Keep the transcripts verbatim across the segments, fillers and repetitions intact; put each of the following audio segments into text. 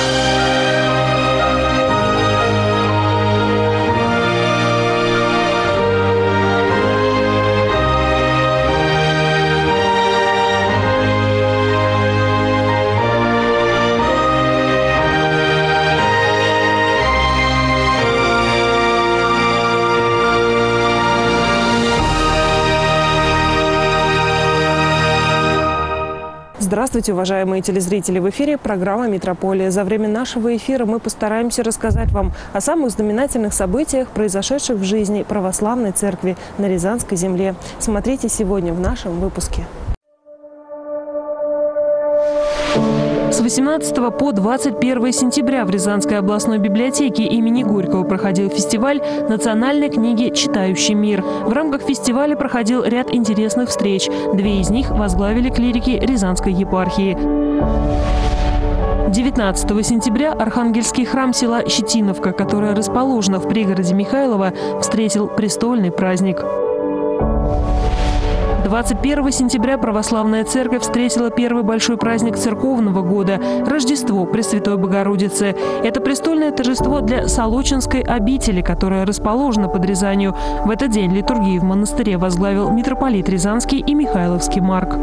Здравствуйте, уважаемые телезрители! В эфире программа «Метрополия». За время нашего эфира мы постараемся рассказать вам о самых знаменательных событиях, произошедших в жизни православной церкви на Рязанской земле. Смотрите сегодня в нашем выпуске. С восемнадцатого по двадцать первое сентября в Рязанской областной библиотеке имени Горького проходил фестиваль национальной книги «Читающий мир». В рамках фестиваля проходил ряд интересных встреч. Две из них возглавили клирики Рязанской епархии. девятнадцатого сентября Архангельский храм села Щетиновка, которое расположено в пригороде Михайлова, встретил престольный праздник. двадцать первого сентября Православная Церковь встретила первый большой праздник церковного года – Рождество Пресвятой Богородицы. Это престольное торжество для Солочинской обители, которая расположена под Рязанью. В этот день литургию в монастыре возглавил митрополит Рязанский и Михайловский Марк.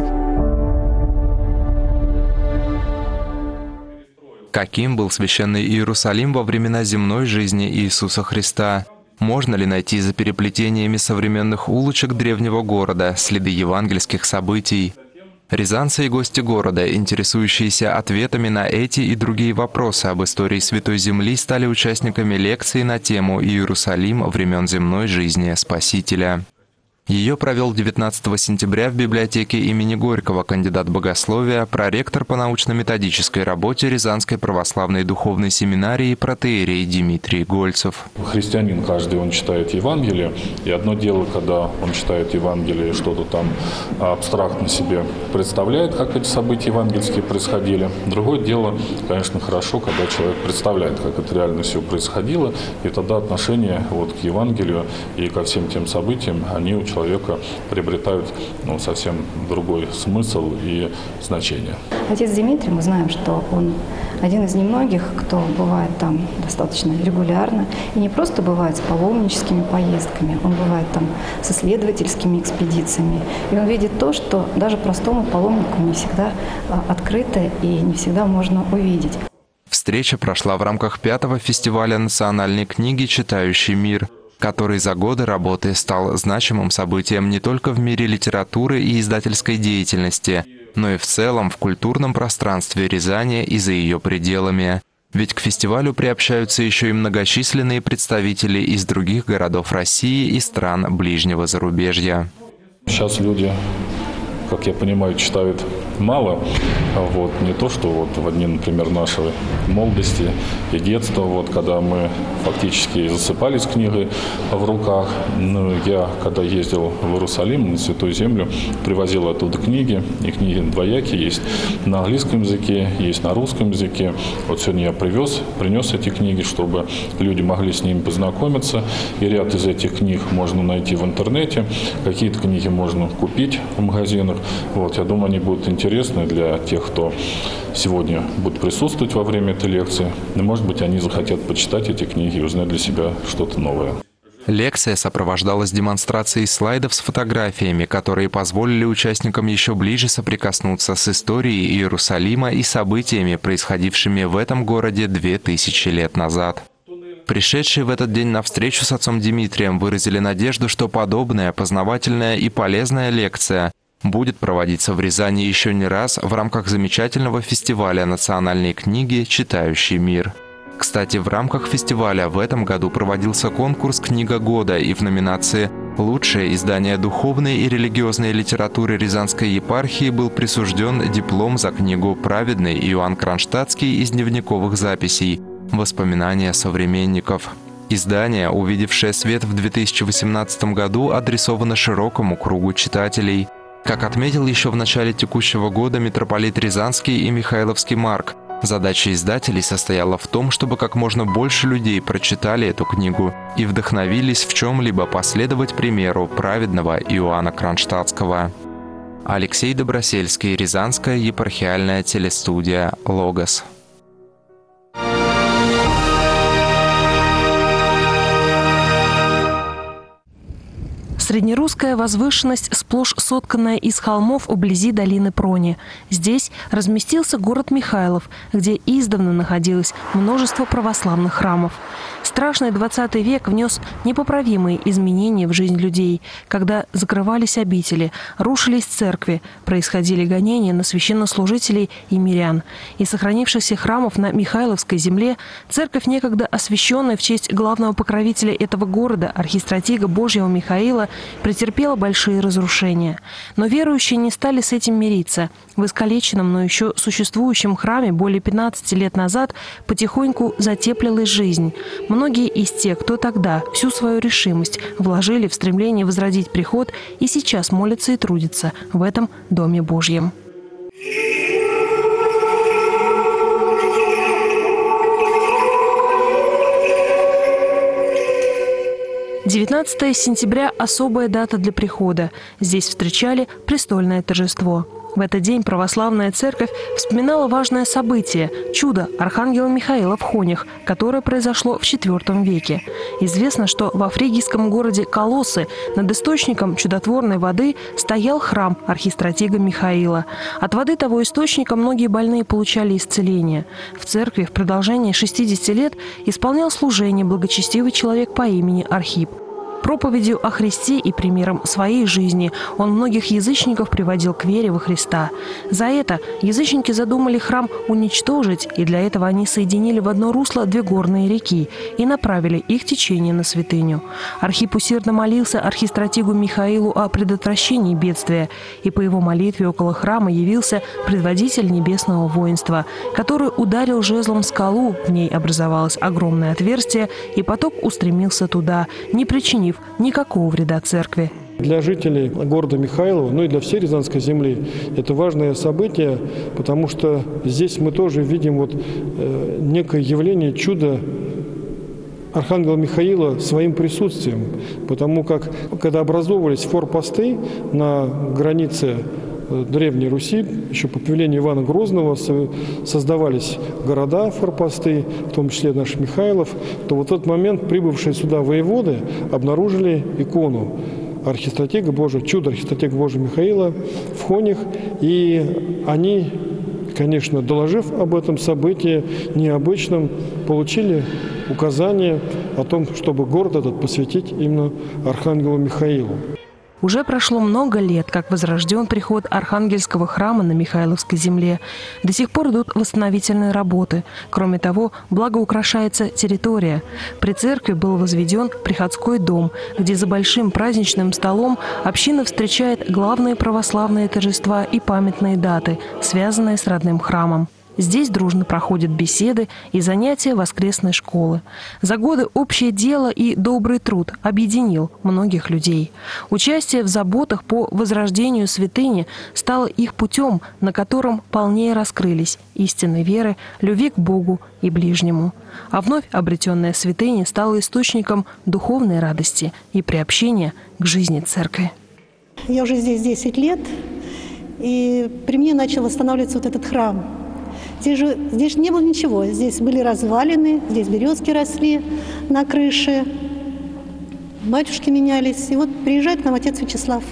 Каким был священный Иерусалим во времена земной жизни Иисуса Христа? Можно ли найти за переплетениями современных улочек древнего города следы евангельских событий? Рязанцы и гости города, интересующиеся ответами на эти и другие вопросы об истории Святой Земли, стали участниками лекции на тему «Иерусалим времен земной жизни Спасителя». Ее провел девятнадцатого сентября в библиотеке имени Горького кандидат богословия, проректор по научно-методической работе Рязанской православной духовной семинарии протоиерей Дмитрий Гольцев. Христианин каждый, он читает Евангелие, и одно дело, когда он читает Евангелие, что-то там абстрактно себе представляет, как эти события евангельские происходили. Другое дело, конечно, хорошо, когда человек представляет, как это реально все происходило, и тогда отношения вот к Евангелию и ко всем тем событиям, они у человека человека приобретают ну, совсем другой смысл и значение. Отец Дмитрий, мы знаем, что он один из немногих, кто бывает там достаточно регулярно, и не просто бывает с паломническими поездками, он бывает там с исследовательскими экспедициями, и он видит то, что даже простому паломнику не всегда открыто и не всегда можно увидеть. Встреча прошла в рамках пятого фестиваля национальной книги «Читающий мир», который за годы работы стал значимым событием не только в мире литературы и издательской деятельности, но и в целом в культурном пространстве Рязани и за ее пределами. Ведь к фестивалю приобщаются еще и многочисленные представители из других городов России и стран ближнего зарубежья. Сейчас люди, как я понимаю, читают мало. Вот, не то, что вот в дни, например, нашей молодости и детства, вот, когда мы фактически засыпались книгой в руках. Ну, я, когда ездил в Иерусалим, на Святую Землю, привозил оттуда книги, и книги двоякие есть на английском языке, есть на русском языке. Вот сегодня я привез, принес эти книги, чтобы люди могли с ними познакомиться. И ряд из этих книг можно найти в интернете, какие-то книги можно купить в магазинах. Вот, я думаю, они будут интересны. Интересны для тех, кто сегодня будет присутствовать во время этой лекции. И, может быть, они захотят почитать эти книги и узнать для себя что-то новое. Лекция сопровождалась демонстрацией слайдов с фотографиями, которые позволили участникам еще ближе соприкоснуться с историей Иерусалима и событиями, происходившими в этом городе две тысячи лет назад. Пришедшие в этот день на встречу с отцом Дмитрием выразили надежду, что подобная познавательная и полезная лекция будет проводиться в Рязани еще не раз в рамках замечательного фестиваля национальной книги «Читающий мир». Кстати, в рамках фестиваля в этом году проводился конкурс «Книга года», и в номинации «Лучшее издание духовной и религиозной литературы Рязанской епархии» был присужден диплом за книгу «Праведный Иоанн Кронштадтский из дневниковых записей. Воспоминания современников». Издание, увидевшее свет в две тысячи восемнадцатом году, адресовано широкому кругу читателей. Как отметил еще в начале текущего года митрополит Рязанский и Михайловский Марк, задача издателей состояла в том, чтобы как можно больше людей прочитали эту книгу и вдохновились в чем-либо последовать примеру праведного Иоанна Кронштадтского. Алексей Добросельский, Рязанская епархиальная телестудия «Логос». Среднерусская возвышенность, сплошь сотканная из холмов вблизи долины Прони. Здесь разместился город Михайлов, где издавна находилось множество православных храмов. Страшный двадцатый век внес непоправимые изменения в жизнь людей, когда закрывались обители, рушились церкви, происходили гонения на священнослужителей и мирян. Из сохранившихся храмов на Михайловской земле церковь, некогда освященная в честь главного покровителя этого города, архистратига Божьего Михаила, претерпела большие разрушения. Но верующие не стали с этим мириться. В искалеченном, но еще существующем храме более пятнадцати лет назад потихоньку затеплилась жизнь. Многие из тех, кто тогда всю свою решимость вложили в стремление возродить приход, и сейчас молятся и трудятся в этом Доме Божьем. девятнадцатое сентября – особая дата для прихода. Здесь встречали престольное торжество. В этот день православная церковь вспоминала важное событие – чудо архангела Михаила в Хонях, которое произошло в четвёртом веке. Известно, что во фригийском городе Колоссы над источником чудотворной воды стоял храм архистратига Михаила. От воды того источника многие больные получали исцеление. В церкви в продолжении шестидесяти лет исполнял служение благочестивый человек по имени Архип. Проповедью о Христе и примером своей жизни он многих язычников приводил к вере во Христа. За это язычники задумали храм уничтожить, и для этого они соединили в одно русло две горные реки и направили их течение на святыню. Архип усердно молился архистратигу Михаилу о предотвращении бедствия, и по его молитве около храма явился предводитель небесного воинства, который ударил жезлом в скалу, в ней образовалось огромное отверстие, и поток устремился туда, не причинив никакого вреда церкви. Для жителей города Михайлова, ну и для всей Рязанской земли, это важное событие, потому что здесь мы тоже видим вот, э, некое явление, чудо архангела Михаила своим присутствием. Потому как, когда образовывались форпосты на границе Древней Руси, еще по повелению Ивана Грозного создавались города, форпосты, в том числе наш Михайлов, то вот в тот момент прибывшие сюда воеводы обнаружили икону архистратига Божия, чудо архистратига Божия Михаила в Хонях, и они, конечно, доложив об этом событии необычном, получили указание о том, чтобы город этот посвятить именно архангелу Михаилу. Уже прошло много лет, как возрожден приход Архангельского храма на Михайловской земле. До сих пор идут восстановительные работы. Кроме того, благоукрашается территория. При церкви был возведен приходской дом, где за большим праздничным столом община встречает главные православные торжества и памятные даты, связанные с родным храмом. Здесь дружно проходят беседы и занятия воскресной школы. За годы общее дело и добрый труд объединил многих людей. Участие в заботах по возрождению святыни стало их путем, на котором полнее раскрылись истины веры, любви к Богу и ближнему. А вновь обретенная святыня стала источником духовной радости и приобщения к жизни церкви. Я уже здесь десять лет, и при мне начал восстанавливаться вот этот храм. Здесь же здесь не было ничего. Здесь были развалины, здесь березки росли на крыше, батюшки менялись. И вот приезжает к нам отец Вячеслав.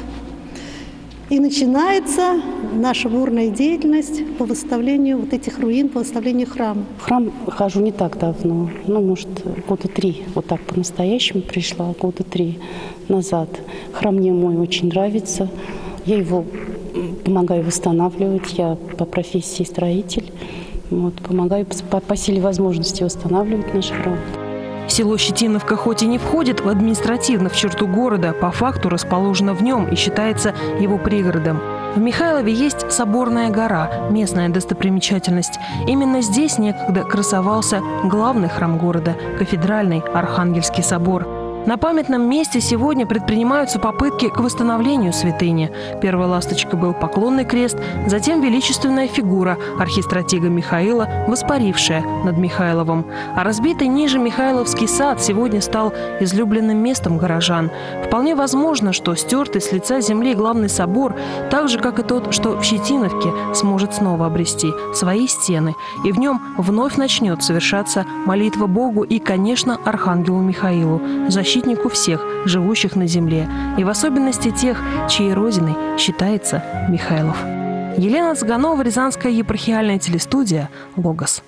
И начинается наша бурная деятельность по восстановлению вот этих руин, по восстановлению храма. В храм хожу не так давно, ну, может, года три. Вот так по-настоящему пришла, года три назад. Храм мне мой очень нравится. Я его помогаю восстанавливать. Я по профессии строитель. Вот, помогаю по, по силе возможности восстанавливать наш храм. Село Щетиновка хоть и не входит в административно в черту города, по факту расположено в нем и считается его пригородом. В Михайлове есть Соборная гора, местная достопримечательность. Именно здесь некогда красовался главный храм города – кафедральный Архангельский собор. На памятном месте сегодня предпринимаются попытки к восстановлению святыни. Первой ласточкой был поклонный крест, затем величественная фигура архистратига Михаила, воспарившая над Михайловым. А разбитый ниже Михайловский сад сегодня стал излюбленным местом горожан. Вполне возможно, что стертый с лица земли главный собор, так же, как и тот, что в Щетиновке, сможет снова обрести свои стены. И в нем вновь начнет совершаться молитва Богу и, конечно, архангелу Михаилу, защитнику защитнику всех, живущих на земле, и в особенности тех, чьей родиной считается Михайлов. Елена Цыганова, Рязанская епархиальная телестудия «Логос».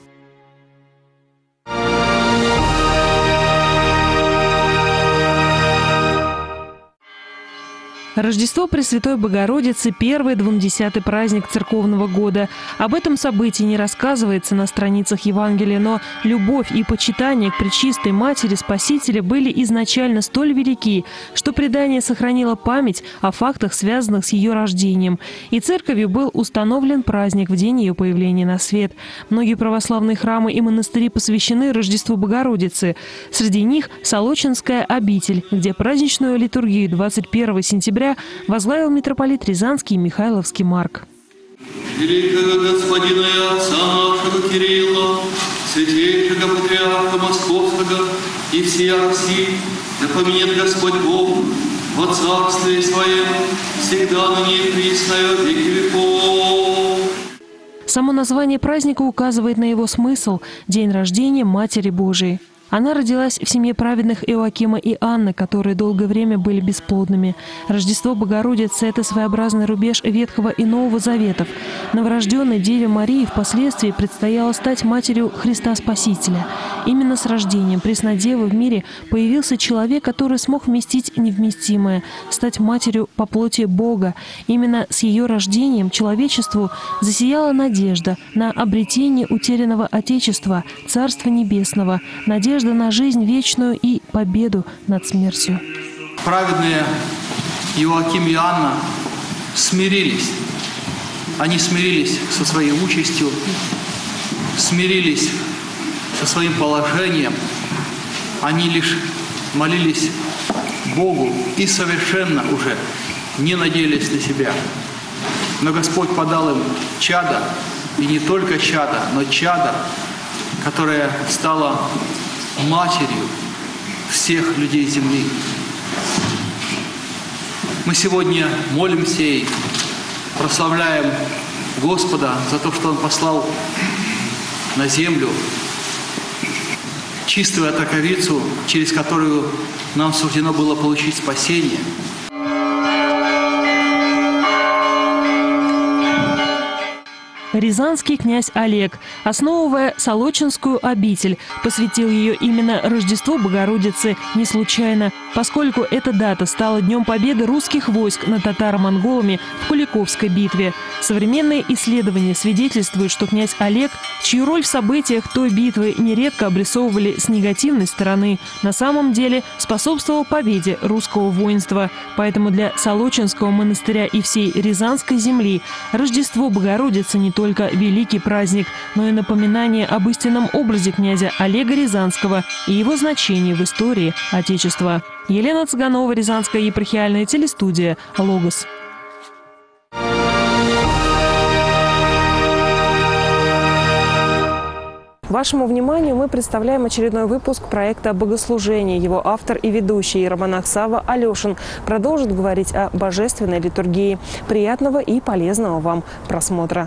Рождество Пресвятой Богородицы – первый двунадесятый праздник церковного года. Об этом событии не рассказывается на страницах Евангелия, но любовь и почитание к Пречистой Матери Спасителя были изначально столь велики, что предание сохранило память о фактах, связанных с ее рождением. И церковью был установлен праздник в день ее появления на свет. Многие православные храмы и монастыри посвящены Рождеству Богородицы. Среди них Солочинская обитель, где праздничную литургию двадцать первого сентября возглавил митрополит Рязанский и Михайловский Марк. Великого господина и отца нашего Кирилла, святейшего патриарха Московского и всея Руси, да поменет Господь Бог во царстве Своем, всегда ныне и присно во веки веков. Само название праздника указывает на его смысл – День рождения Матери Божией. Она родилась в семье праведных Иоакима и Анны, которые долгое время были бесплодными. Рождество Богородицы – это своеобразный рубеж Ветхого и Нового Заветов. Новорожденной Деве Марии впоследствии предстояло стать матерью Христа Спасителя. Именно с рождением Преснодевы в мире появился человек, который смог вместить невместимое – стать матерью по плоти Бога. Именно с ее рождением человечеству засияла надежда на обретение утерянного Отечества, Царства Небесного, надежда на жизнь вечную и победу над смертью. Праведные Иоаким и Анна смирились. Они смирились со своей участью, смирились со своим положением. Они лишь молились Богу и совершенно уже не надеялись на себя. Но Господь подал им чадо, и не только чадо, но чадо, которое стало матерью всех людей земли. Мы сегодня молимся и прославляем Господа за то, что Он послал на землю чистую отраковицу, через которую нам суждено было получить спасение. Рязанский князь Олег, основывая Солочинскую обитель, посвятил ее именно Рождеству Богородицы не случайно, поскольку эта дата стала днем победы русских войск над татаро-монголами в Куликовской битве. Современные исследования свидетельствуют, что князь Олег, чью роль в событиях той битвы нередко обрисовывали с негативной стороны, на самом деле способствовал победе русского воинства. Поэтому для Солочинского монастыря и всей Рязанской земли Рождество Богородицы не только только великий праздник, но и напоминание об истинном образе князя Олега Рязанского и его значении в истории Отечества. Елена Цыганова, Рязанская епархиальная телестудия «Логос». Вашему вниманию мы представляем очередной выпуск проекта «Богослужение». Его автор и ведущий иеромонах Савва Алешин продолжит говорить о божественной литургии. Приятного и полезного вам просмотра.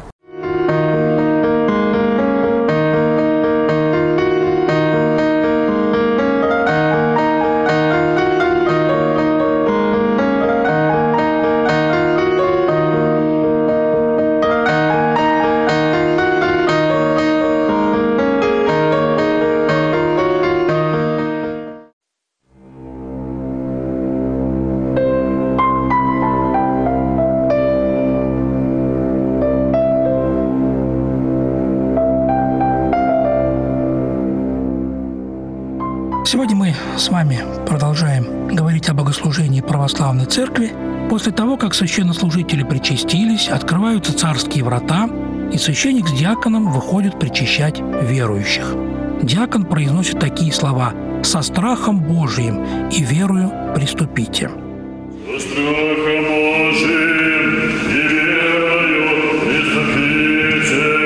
Сегодня мы с вами продолжаем говорить о богослужении православной церкви. После того, как священнослужители причастились, открываются царские врата, и священник с диаконом выходит причащать верующих. Диакон произносит такие слова: «Со страхом Божиим и верою приступите». Со страхом Божиим и верою приступите.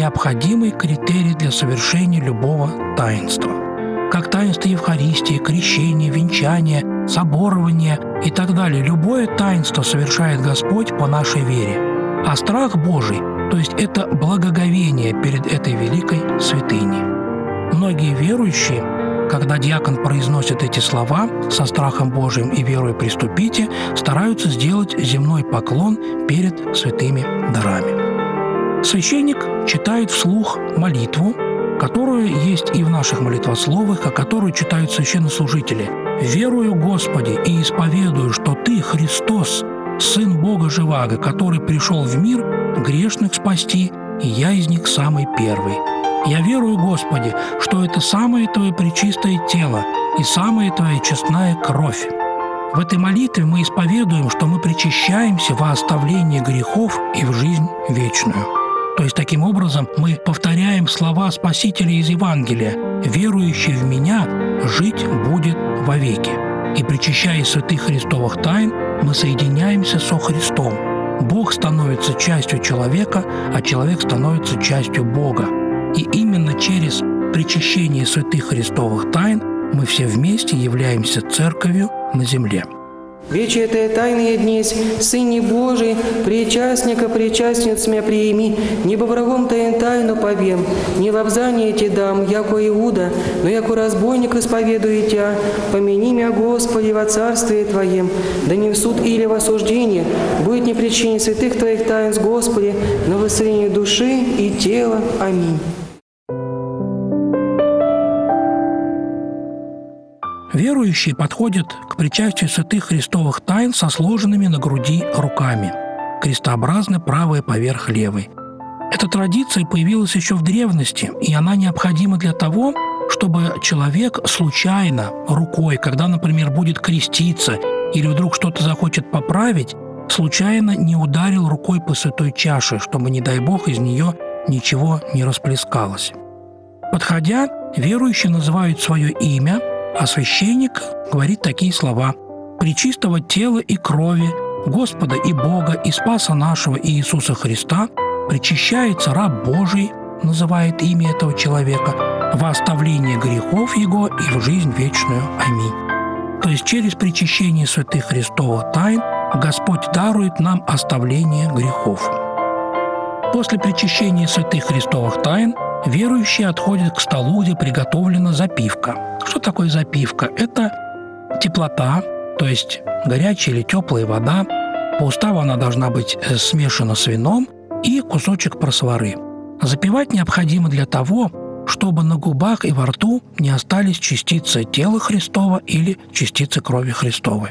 необходимый критерий для совершения любого таинства. Как таинство Евхаристии, крещения, венчания, соборования и так далее. Любое таинство совершает Господь по нашей вере. А страх Божий, то есть это благоговение перед этой великой святыней. Многие верующие, когда диакон произносит эти слова «со страхом Божиим и верою приступите», стараются сделать земной поклон перед святыми дарами. Священник читает вслух молитву, которая есть и в наших молитвословах, а которую читают священнослужители. «Верую, Господи, и исповедую, что Ты, Христос, Сын Бога Живаго, который пришел в мир грешных спасти, и я из них самый первый. Я верую, Господи, что это самое Твое пречистое тело и самая Твоя честная кровь». В этой молитве мы исповедуем, что мы причащаемся во оставление грехов и в жизнь вечную. То есть, таким образом, мы повторяем слова Спасителя из Евангелия: «Верующий в Меня жить будет вовеки». И, причащаясь святых Христовых тайн, мы соединяемся со Христом. Бог становится частью человека, а человек становится частью Бога. И именно через причащение святых Христовых тайн мы все вместе являемся Церковью на земле. Вече этой тайны днесь, Сыне Божий, причастника, причастниц мя приими, небо врагом таин тайну повем, не лобзание те дам, яко Иуда, но яко разбойник исповедую Тя, помяни мя, Господи, во царствие Твоем, да не в суд или в осуждение, будет не причине святых Твоих таинств, Господи, но воссоединение души и тела. Аминь. Верующие подходят к причастию святых Христовых тайн со сложенными на груди руками, крестообразно правая поверх левой. Эта традиция появилась еще в древности, и она необходима для того, чтобы человек случайно рукой, когда, например, будет креститься или вдруг что-то захочет поправить, случайно не ударил рукой по святой чаше, чтобы, не дай Бог, из нее ничего не расплескалось. Подходя, верующие называют свое имя, а священник говорит такие слова: «Пречистого тела и крови Господа и Бога и Спаса нашего Иисуса Христа причащается раб Божий», называет имя этого человека, «во оставление грехов Его и в жизнь вечную. Аминь». То есть через причащение святых Христовых тайн Господь дарует нам оставление грехов. После причащения святых Христовых тайн верующие отходят к столу, где приготовлена запивка. Что такое запивка? Это теплота, то есть горячая или теплая вода. По уставу она должна быть смешана с вином и кусочек просвары. Запивать необходимо для того, чтобы на губах и во рту не остались частицы тела Христова или частицы крови Христовой.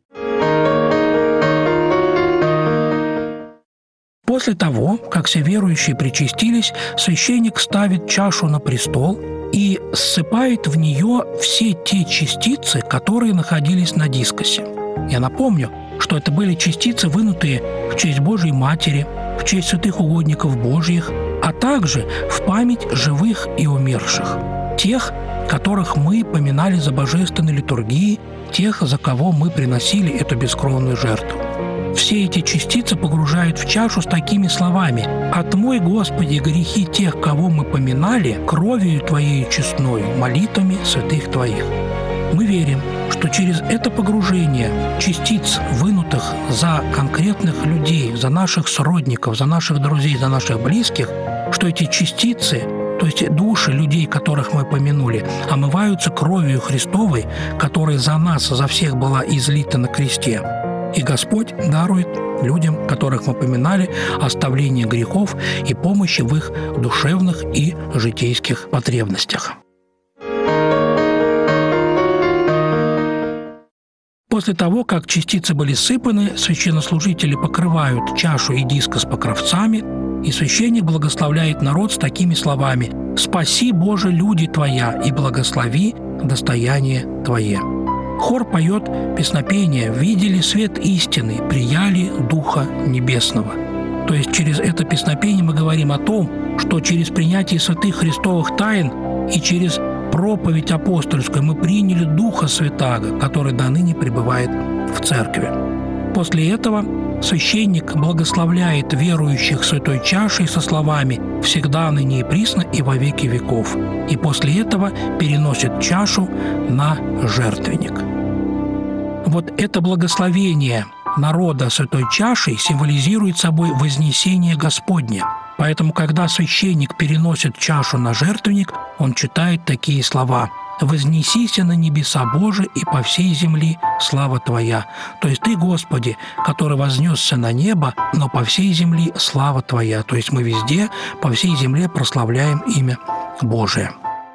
После того, как все верующие причастились, священник ставит чашу на престол и ссыпает в нее все те частицы, которые находились на дискосе. Я напомню, что это были частицы, вынутые в честь Божией Матери, в честь святых угодников Божьих, а также в память живых и умерших, тех, которых мы поминали за божественной литургией, тех, за кого мы приносили эту бескровную жертву. Все эти частицы погружают в чашу с такими словами: «Отмой, Господи, грехи тех, кого мы поминали, кровью Твоей честною, молитвами святых Твоих». Мы верим, что через это погружение частиц, вынутых за конкретных людей, за наших сродников, за наших друзей, за наших близких, что эти частицы, то есть души людей, которых мы помянули, омываются кровью Христовой, которая за нас, за всех была излита на кресте. И Господь дарует людям, которых мы поминали, оставление грехов и помощи в их душевных и житейских потребностях. После того, как частицы были сыпаны, священнослужители покрывают чашу и дискос покровцами, и священник благословляет народ с такими словами: «Спаси, Боже, люди Твоя, и благослови достояние Твое». Хор поет песнопение «Видели свет истины, прияли Духа Небесного». То есть через это песнопение мы говорим о том, что через принятие святых Христовых тайн и через проповедь апостольскую мы приняли Духа Святаго, который до ныне пребывает в Церкви. После этого священник благословляет верующих святой чашей со словами «всегда, ныне и присно, и во веки веков», и после этого переносит чашу на жертвенник. Вот это благословение народа святой чашей символизирует собой вознесение Господне. Поэтому, когда священник переносит чашу на жертвенник, он читает такие слова: «Вознесися на небеса Божии, и по всей земли слава Твоя». То есть Ты, Господи, который вознесся на небо, но по всей земли слава Твоя. То есть мы везде, по всей земле прославляем имя Божие.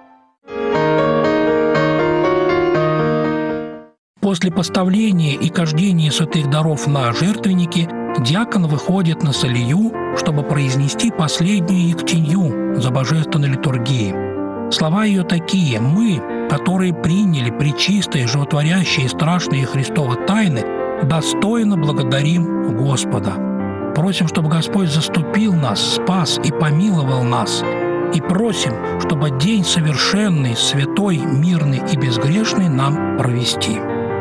После поставления и кождения святых даров на жертвенники диакон выходит на солию, чтобы произнести последнюю ектенью за божественной литургией. Слова ее такие: «Мы, которые приняли пречистые, животворящие и страшные Христовы тайны, достойно благодарим Господа. Просим, чтобы Господь заступил нас, спас и помиловал нас. И просим, чтобы день совершенный, святой, мирный и безгрешный нам провести».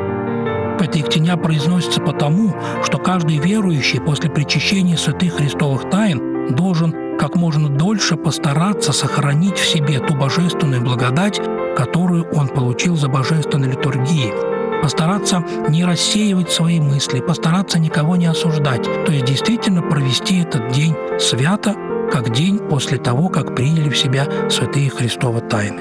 Эта ектеня произносится потому, что каждый верующий после причащения святых Христовых тайн должен как можно дольше постараться сохранить в себе ту божественную благодать, которую он получил за божественной литургией, постараться не рассеивать свои мысли, постараться никого не осуждать, то есть действительно провести этот день свято, как день после того, как приняли в себя святые Христовы тайны.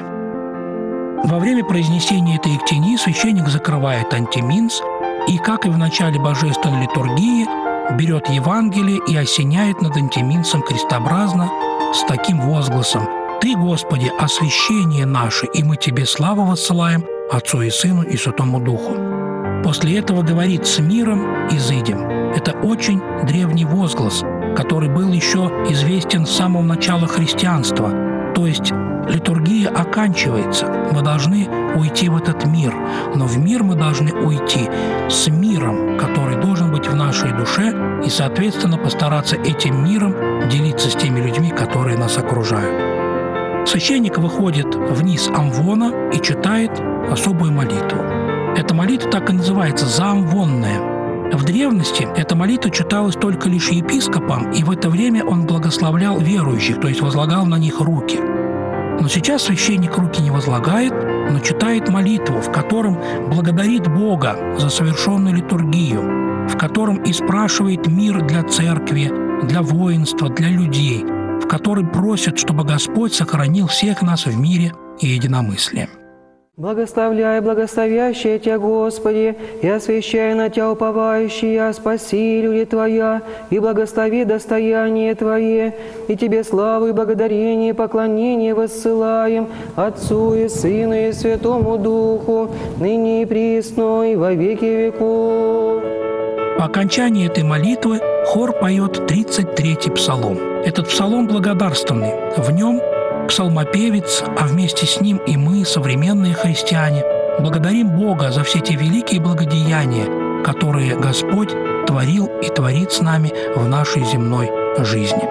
Во время произнесения этой ектении священник закрывает антиминс и, как и в начале божественной литургии, берет Евангелие и осеняет над антиминсом крестообразно с таким возгласом: «Ты, Господи, освящение наше, и мы Тебе славу воссылаем, Отцу и Сыну и Святому Духу». После этого говорит: «С миром изыдем». Это очень древний возглас, который был еще известен с самого начала христианства. То есть литургия оканчивается, мы должны уйти в этот мир, но в мир мы должны уйти с миром, который должен быть в нашей душе, и, соответственно, постараться этим миром делиться с теми людьми, которые нас окружают. Священник выходит вниз амвона и читает особую молитву. Эта молитва так и называется «заамвонная». В древности эта молитва читалась только лишь епископом, и в это время он благословлял верующих, то есть возлагал на них руки. Но сейчас священник руки не возлагает, но читает молитву, в котором благодарит Бога за совершенную литургию, в котором и спрашивает мир для церкви, для воинства, для людей, в которой просит, чтобы Господь сохранил всех нас в мире и единомыслии. Благословляй, благословящая Тебя, Господи, и освящай на Тебя уповающие, спаси люди Твоя, и благослови достояние Твое, и Тебе славу и благодарение, и поклонение воссылаем Отцу и Сыну и Святому Духу, ныне и присно, и во веки веков. По окончании этой молитвы хор поет тридцать третий псалом. Этот псалом благодарственный. В нем псалмопевец, а вместе с ним и мы, современные христиане, благодарим Бога за все те великие благодеяния, которые Господь творил и творит с нами в нашей земной жизни.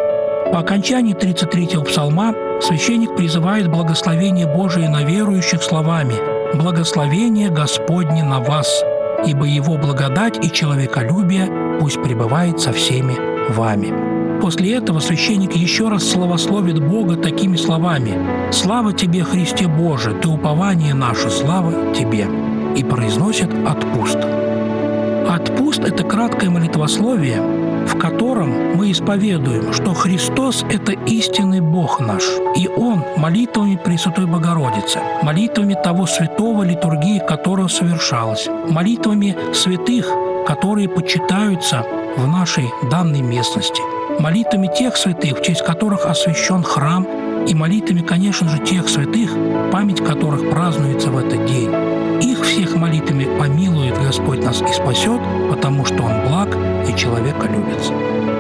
По окончании тридцать третьего псалма священник призывает благословение Божие на верующих словами: «Благословение Господне на вас, ибо Его благодать и человеколюбие пусть пребывает со всеми вами». После этого священник еще раз славословит Бога такими словами: «Слава Тебе, Христе Боже, Ты упование наше, слава Тебе!» и произносит «Отпуст». «Отпуст» — это краткое молитвословие, в котором мы исповедуем, что Христос — это истинный Бог наш, и Он молитвами Пресвятой Богородицы, молитвами того святого, литургии которого совершалась, молитвами святых, которые почитаются в нашей данной местности, молитвами тех святых, в честь которых освящен храм, и молитвами, конечно же, тех святых, память которых празднуется в этот день. Их всех молитвами помилует Господь нас и спасет, потому что Он благ и человеколюбец.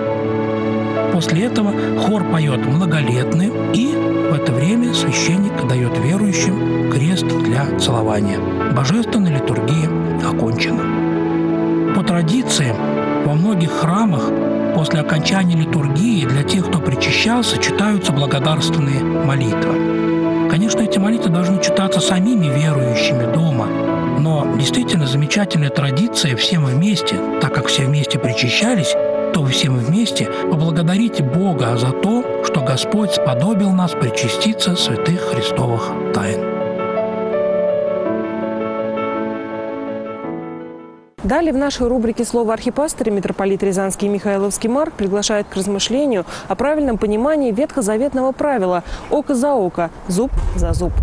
После этого хор поет «Многолетны», и в это время священник дает верующим крест для целования. Божественная литургия окончена. По традиции, во многих храмах после окончания литургии для тех, кто причащался, читаются благодарственные молитвы. Конечно, эти молитвы должны читаться самими верующими дома, Но действительно замечательная традиция всем вместе, так как все вместе причащались, то вы всем вместе поблагодарите Бога за то, что Господь сподобил нас причаститься святых Христовых тайн. Далее в нашей рубрике «Слово архипастыря» митрополит Рязанский и Михайловский Марк приглашает к размышлению о правильном понимании ветхозаветного правила «око за око, зуб за зуб».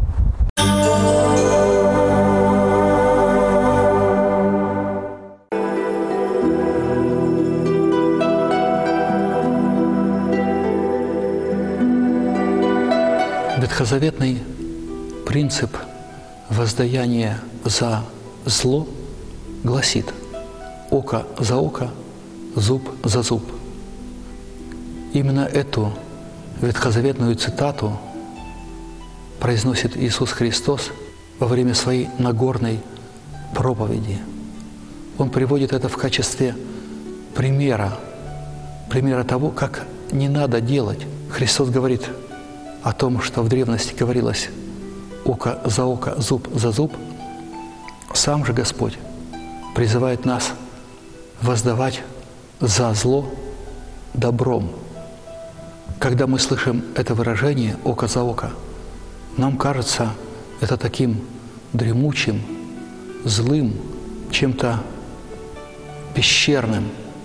Ветхозаветный принцип воздаяния за зло гласит: око за око, зуб за зуб. Именно эту ветхозаветную цитату произносит Иисус Христос во время своей Нагорной проповеди. Он приводит это в качестве примера, примера того, как не надо делать. Христос говорит о том, что в древности говорилось «око за око, зуб за зуб». Сам же Господь призывает нас воздавать за зло добром. Когда мы слышим это выражение «око за око», нам кажется это таким дремучим, злым, чем-то пещерным.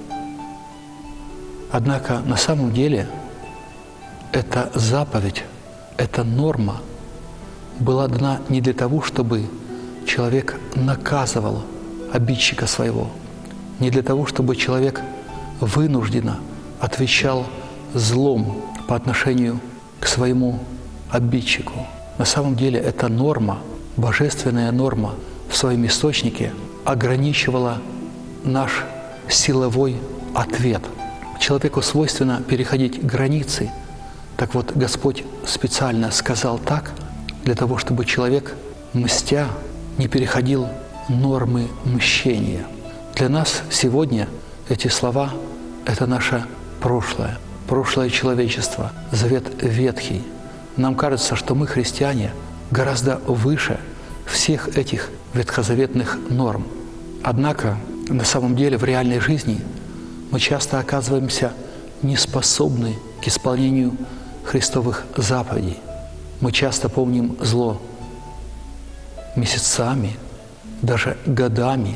Однако на самом деле эта заповедь, эта норма была дана не для того, чтобы человек наказывал обидчика своего, не для того, чтобы человек вынужденно отвечал злом по отношению к своему обидчику. На самом деле эта норма, божественная норма в своем источнике ограничивала наш силовой ответ. Человеку свойственно переходить границы. Так вот, Господь специально сказал так, для того, чтобы человек, мстя, не переходил нормы мщения. Для нас сегодня эти слова – это наше прошлое, прошлое человечество, завет ветхий. Нам кажется, что мы, христиане, гораздо выше всех этих ветхозаветных норм. Однако, на самом деле, в реальной жизни мы часто оказываемся неспособны к исполнению Христовых заповедей. Мы часто помним зло месяцами, даже годами.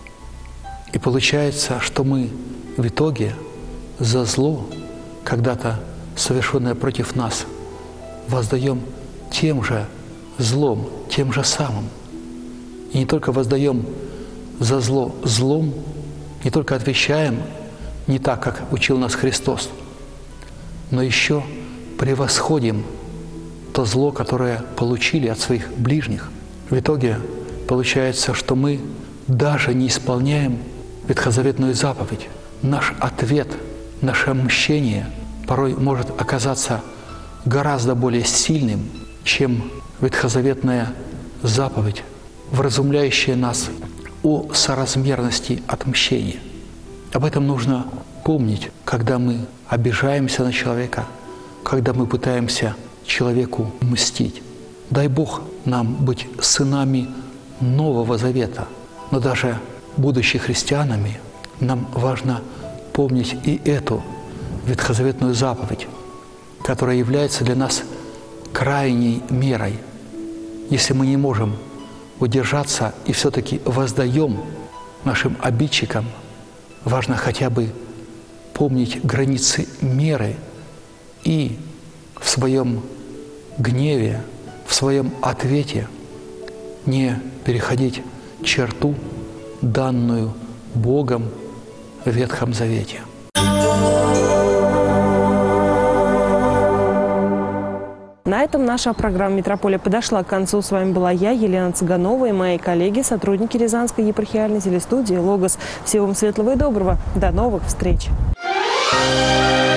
И получается, что мы в итоге за зло, когда-то совершенное против нас, воздаем тем же злом, тем же самым. И не только воздаем за зло злом, не только отвечаем не так, как учил нас Христос, но еще превосходим то зло, которое получили от своих ближних. В итоге получается, что мы даже не исполняем ветхозаветную заповедь. Наш ответ, наше мщение порой может оказаться гораздо более сильным, чем ветхозаветная заповедь, вразумляющая нас о соразмерности отмщения. Об этом нужно помнить, когда мы обижаемся на человека, когда мы пытаемся человеку мстить. Дай Бог нам быть сынами Нового Завета, но даже будучи христианами, нам важно помнить и эту ветхозаветную заповедь, которая является для нас крайней мерой. Если мы не можем удержаться и все-таки воздаем нашим обидчикам, важно хотя бы помнить границы меры и в своем гневе, в своем ответе не переходить черту, данную Богом в Ветхом Завете. На этом наша программа «Метрополия» подошла к концу. С вами была я, Елена Цыганова, и мои коллеги, сотрудники Рязанской епархиальной телестудии «Логос». Всего вам светлого и доброго. До новых встреч! Thank you.